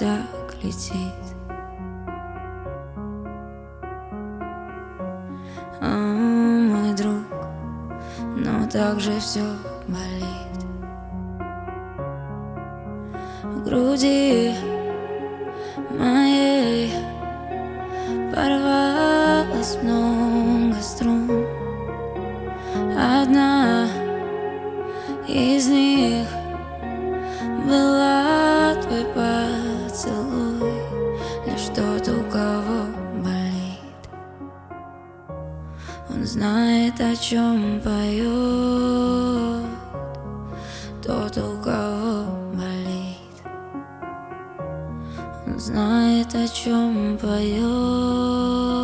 так летит. Мой друг, но так же все болит в груди моей. Порвалось много струн. Одна из них была твой поцелуй. Лишь тот, у кого болит, он знает, о чем поет. Тот, у кого болит, он знает, о чем поет.